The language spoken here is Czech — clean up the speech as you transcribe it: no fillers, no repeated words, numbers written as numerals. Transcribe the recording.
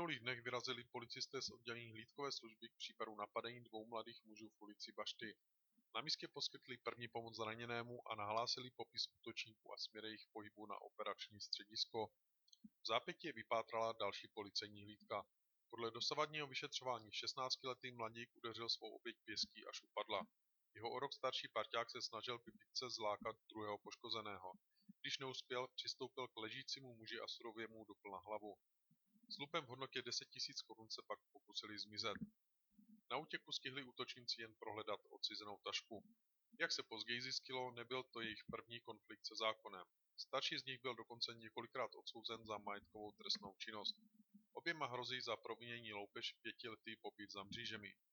minulých dnech vyrazili policisté z oddělení hlídkové služby k případu napadení dvou mladých mužů v ulici Bašty. Na místě poskytli první pomoc zraněnému a nahlásili popis útočníků a směr jejich pohybu na operační středisko. V zápětí je vypátrala další policejní hlídka. Podle dosavadního vyšetřování 16letý mladík udeřil svou oběť pěstí, až upadla. Jeho o rok starší parťák se snažil pipitce zlákat druhého poškozeného. Když neuspěl, přistoupil k ležícímu muži a surově mu dupl na hlavu. S lupem v hodnotě 10 000 korun se pak pokusili zmizet. Na útěku stihli útočníci jen prohledat odcizenou tašku. Jak se později zjistilo, nebyl to jejich první konflikt se zákonem. Starší z nich byl dokonce několikrát odsouzen za majetkovou trestnou činnost. Oběma hrozí za provinění loupež 5letý pobyt za mřížemi.